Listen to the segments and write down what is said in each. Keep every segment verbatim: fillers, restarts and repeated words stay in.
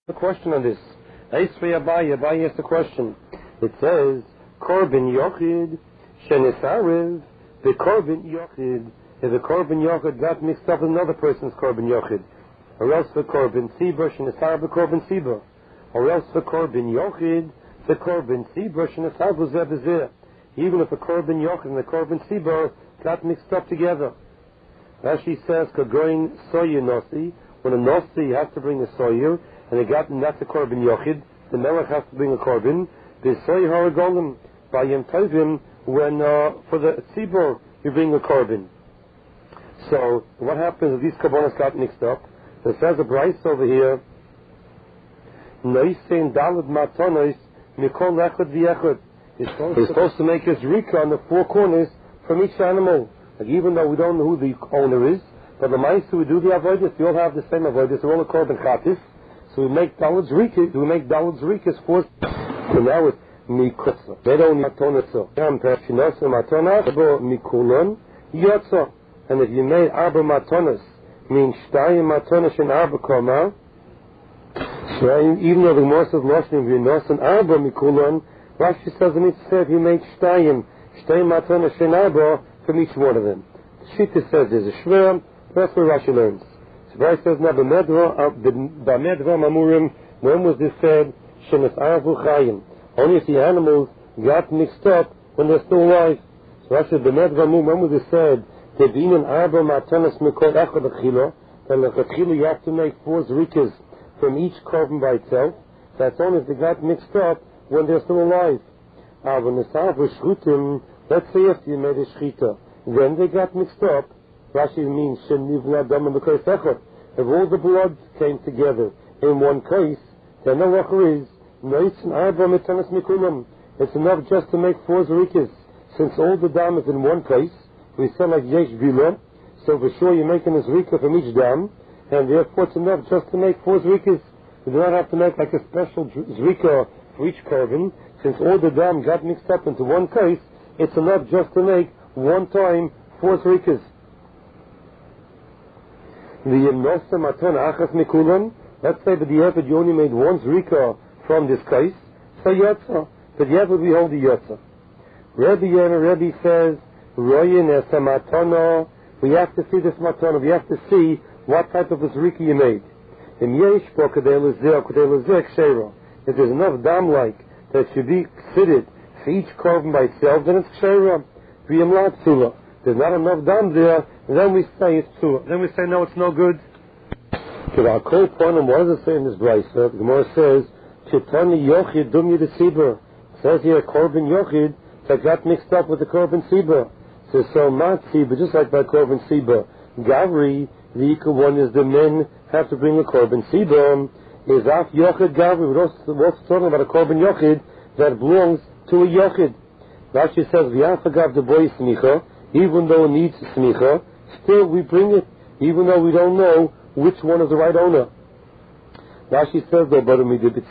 A question on this. Eisvei Abaye, Abaye asked a question. It says, Korban Yochid, Shenesarev, the Korban Yochid, if the Korban Yochid got mixed up with another person's Korban Yochid, or else the Korban Sibur, Shenesarev, the Korban Sibur, or else the Korban Yochid, the Korban Sibur, Shenesarev, Zebazir. Even if the Korban Yochid and the Korban Sibur got mixed up together. Rashi says, Kagoin Soyer Nosi, when a Nosi has to bring a Soyer, and they got that's a korban yochid. The melech has to bring a korban. The soy haragolim by yom tovim when uh, for the tzibur you bring a korban. So what happens if these korbanos got mixed up? It says a brayso over here. Noisein dalad matonos mikol echad v'echad. He's supposed to make his rika on the four corners from each animal. Like even though we don't know who the owner is, but the ma'aser we do the avodas, we all have the same avodas. They're all a korban chatif. So we make Dalad's Rikas, we make Dalad's Rikas for, so now it's Mikutza. They don't Matonatza. Yam Peshinasa Matona, Abo Mikulon, Yotza. And if you made Arba Matonas, means Shtayim Matonas and Arba Koma, so even though the Gemara says Loshim Vinos and Arba Mikulon, Rashi says in it said he made Shtayim, Shtayim Matonas and Arba from each one of them. The Shita says there's a Shver, that's where Rashi learns. Right says now B'medra Mamurim, when was this said? Shenes'aravu Chayim. Only if the animals got mixed up when they're still alive. So I said B'medra Mamurim, when was it said? Tevinin Arba Matanas Mikol Echad Achila. Then L'Chachila you have to make four zrikas from each korban by itself. That's only if they got mixed up when they're still alive. Arba Nesaravu Shchutim. Let's say if you made a shchita, then they got mixed up. Rashi means Shenivla Dam B'Kais Echad. If all the blood came together in one case, then the lacher is Noitzin Arba Mitanas Mikulam. It's enough just to make four zrikas. Since all the dam is in one case, we say like Yesh Bila, so for sure you're making a zrika from each dam, and therefore it's enough just to make four zrikas. You do not have to make like a special zrika for each korban. Since all the dam got mixed up into one case, it's enough just to make one time four zrikas. The Yemnosa Matona Achas Mikulan, let's say that the Yeved you only made one zrika from this case, so Yotza. But Yeved we hold the Yotza. Rebbe Yonah, Rebbe says, Royin Esa Matona, we have to see this Matona, we have to see what type of a zrika you made. Im Yesh Po Kadei Lezeh, Kadei Lezeh Kshera. If there's enough dam like that should be fitted for each korban by itself, then it's Kshera. V'yem La Tzula. There's not enough dam there, then we say it's true. Then we say, no, it's no good. So our kol ponim, what does it say in this brayso? The Gemara says, Chitani yochid dum yid sibur. It says here, korban yochid, that got mixed up with the korban sibur. So, so mat sibur, just like by korban sibur. Gavri, the equal one is the men have to bring a korban sibur. Is af yochid gavri. We're also, we're also talking about a korban yochid that belongs to a yochid. Rashi says, v'yafagav de boy smicha. Even though it needs smicha, still we bring it, even though we don't know which one is the right owner. Rashi says though, but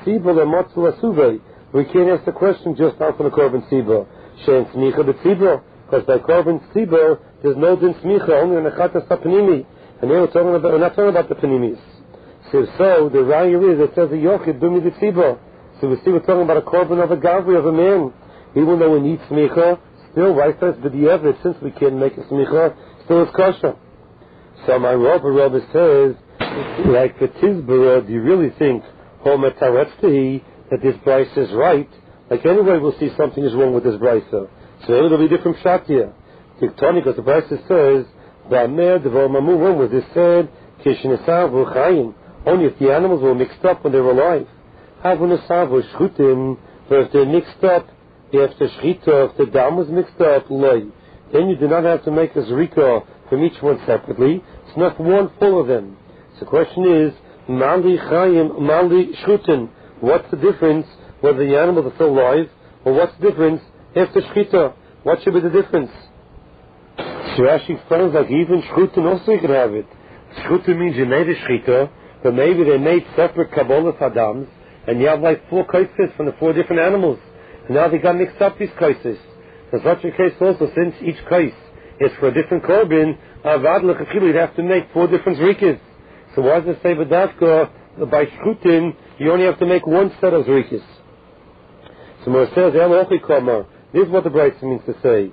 we can't ask the question just out from the korban sibur. Shein smicha b'tzibur, because by korban sibur there's no din smicha, only an achatas ha'panimi. And here we're talking about, we're not talking about the panimis. So, so the raya is it says a yochid dumi b'tzibur. So we see we're talking about a korban of a gavri of a man, even though we need smicha. Still, right first, but the evidence, since we can't make a smicha, still it's kosher. So my Rabbi Rabbi says, like the Tizbara, do you really think, Homer Taretztehi, that this price is right? Like anyway, we'll see something is wrong with this price. So it'll be a different shot here. Tiktoni, because the price says, Ba'amer Devar Mamu, when was this said? Kishnesav V'chayim. Only if the animals were mixed up when they were alive. Havunesav V'shchutim, but if they're mixed up, if the shchita, if the dam was mixed up, loy, then you do not have to make a zrika from each one separately. It's not one full of them. So the question is, mali chayim, mali shchutin. What's the difference whether the animals are still alive, or what's the difference if the shchita? What should be the difference? So Rashi finds like even shchutin also you can have it. Shchutin means you made a shchita, but maybe they made separate kabbalah adams, and you have like four cases from the four different animals. And now they got mixed up these cases. In such a case also, since each case is for a different korban, avad l'chachil, you'd have to make four different zrikas. So why does it say v'davka by shchutin you only have to make one set of zrikis. So Mar says, this is what the Braisa means to say.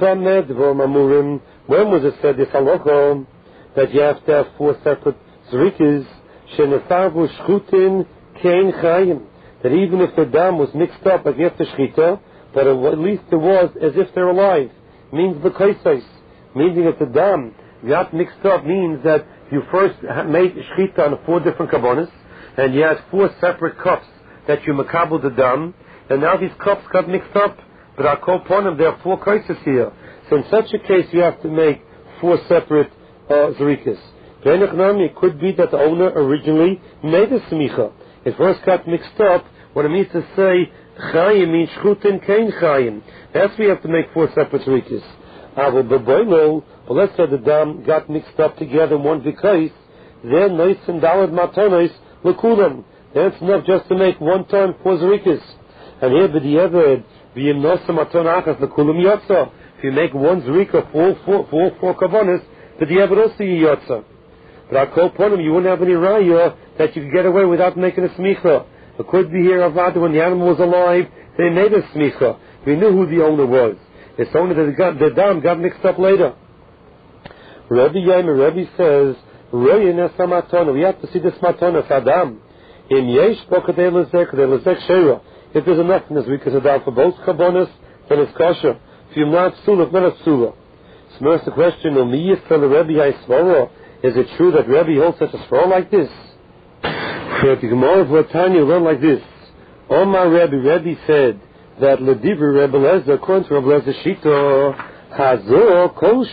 When was it said this halacha that you have to have four separate zrikis? Shenefavu shchutin kein chayim. That even if the dam was mixed up like after shchita, but at least it was as if they're alive. Means the kaisais. Meaning that the dam got mixed up means that you first made shchita on four different kabbonis, and you had four separate cups that you makabel the dam, and now these cups got mixed up. But I call upon them, there are four kaises here. So in such a case, you have to make four separate uh, zrikas. It could be that the owner originally made a smicha. It first got mixed up. What it means to say chayim means shchutin kein chayim. That's why you have to make four separate zrikas. But let's say the dam got mixed up together in one vikais. Then nois and dalad matonos lekulam. Then it's enough just to make one time four zrikas. And here, b'diavad, v'yimnosa maton achas lekulam yotza. If you make one zrika for all four, for all four kavanas, b'diavad also you yotza. But I call upon him, you wouldn't have any raya that you could get away without making a smicha. It could be here avada when the animal was alive, they made a smicha. We knew who the owner was. It's only that got, the dam got mixed up later. Rabbi Yaimer, Rabbi says, we have to see this matana fadam. In yesh bokadei lezek, kadei lezek sheira. If there's enough in this week, it's a dam for both kabonis, then it's kosher. If you're not psula, not a psula. So that's the question, is it true that Rabbi holds such a svara like this? So the Gemara of Latanya learn like this. Omar Rabbi, Rabbi said that Ledivri Rebbe Lezer, according to Rebbe Lezer Shita, Hazor Kol